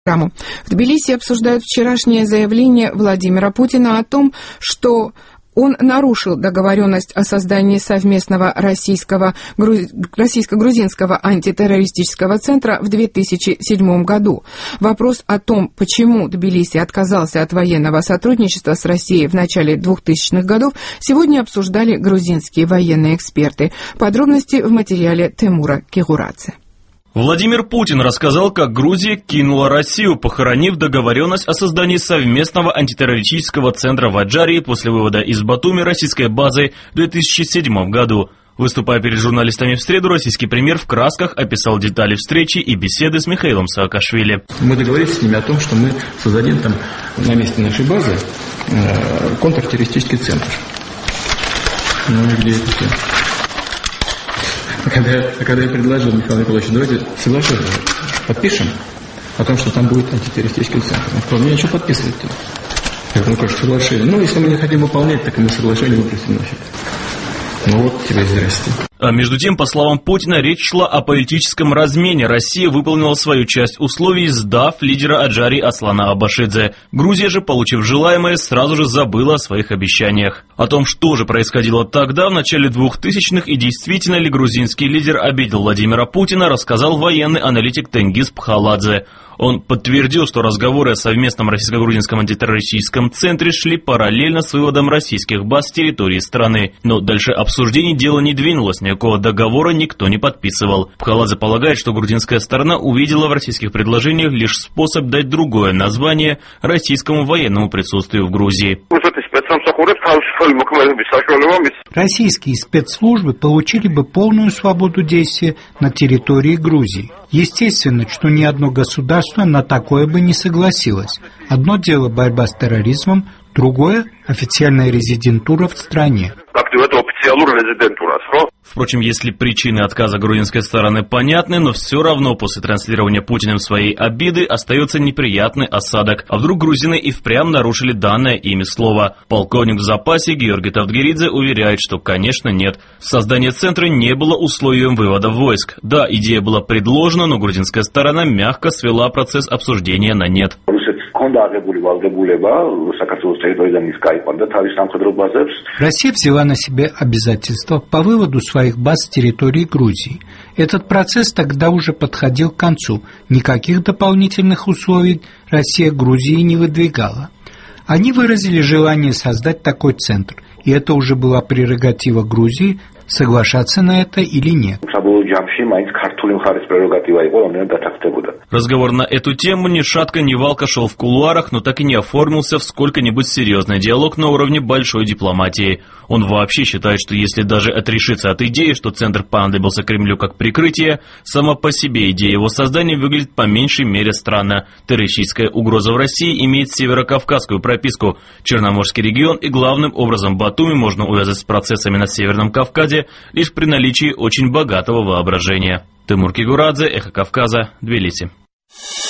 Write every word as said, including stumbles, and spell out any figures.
В Тбилиси обсуждают вчерашнее заявление Владимира Путина о том, что он нарушил договоренность о создании совместного российского, российско-грузинского антитеррористического центра в две тысячи седьмом году. Вопрос о том, почему Тбилиси отказался от военного сотрудничества с Россией в начале двухтысячных годов, сегодня обсуждали грузинские военные эксперты. Подробности в материале Тимура Кигурадзе. Владимир Путин рассказал, как Грузия кинула Россию, похоронив договоренность о создании совместного антитеррористического центра в Аджарии после вывода из Батуми российской базы в две тысячи седьмом году. Выступая перед журналистами в среду, российский премьер в красках описал детали встречи и беседы с Михаилом Саакашвили. Мы договорились с ними о том, что мы создадим там на месте нашей базы э, контртеррористический центр. Ну и где это все? Когда, когда я предложил Михаилу Николаевичу, давайте соглашение подпишем о том, что там будет антитеррористический центр. Он сказал, мне ничего подписывать-то. Я говорю, ну как же соглашение? Ну, если мы не хотим выполнять, так и мы соглашение выпустим нафиг. Ну вот тебе здрасте. А между тем, по словам Путина, речь шла о политическом размене. Россия выполнила свою часть условий, сдав лидера Аджарии Аслана Абашидзе. Грузия же, получив желаемое, сразу же забыла о своих обещаниях. О том, что же происходило тогда, в начале двухтысячных, и действительно ли грузинский лидер обидел Владимира Путина, рассказал военный аналитик Тенгиз Пхаладзе. Он подтвердил, что разговоры о совместном российско-грузинском антитеррористическом центре шли параллельно с выводом российских баз с территории страны. Но дальше обсуждений дело не двинулось, никакого договора никто не подписывал. Пхаладзе полагает, что грузинская сторона увидела в российских предложениях лишь способ дать другое название российскому военному присутствию в Грузии. Российские спецслужбы получили бы полную свободу действия на территории Грузии. Естественно, что ни одно государство на такое бы не согласилось. Одно дело борьба с терроризмом, другое – официальная резидентура в стране. Впрочем, если причины отказа грузинской стороны понятны, но все равно после транслирования Путиным своей обиды остается неприятный осадок. А вдруг грузины и впрямь нарушили данное ими слово? Полковник в запасе Георгий Тавтгеридзе уверяет, что, конечно, нет. Создание центра не было условием вывода войск. Да, идея была предложена, но грузинская сторона мягко свела процесс обсуждения на нет. Россия взяла на себя обязательства по выводу своих баз с территории Грузии. Этот процесс тогда уже подходил к концу. Никаких дополнительных условий Россия Грузии не выдвигала. Они выразили желание создать такой центр, и это уже была прерогатива Грузии соглашаться на это или нет. Разговор на эту тему ни шатка, ни валка шел в кулуарах, но так и не оформился в сколько-нибудь серьезный диалог на уровне большой дипломатии. Он вообще считает, что если даже отрешиться от идеи, что центр понадобился Кремлю как прикрытие, сама по себе идея его создания выглядит по меньшей мере странно. Террористическая угроза в России имеет северокавказскую прописку. Черноморский регион и главным образом Батуми можно увязать с процессами на Северном Кавказе лишь при наличии очень богатого воображения. Тимур Кигурадзе, Эхо Кавказа, Тбилиси.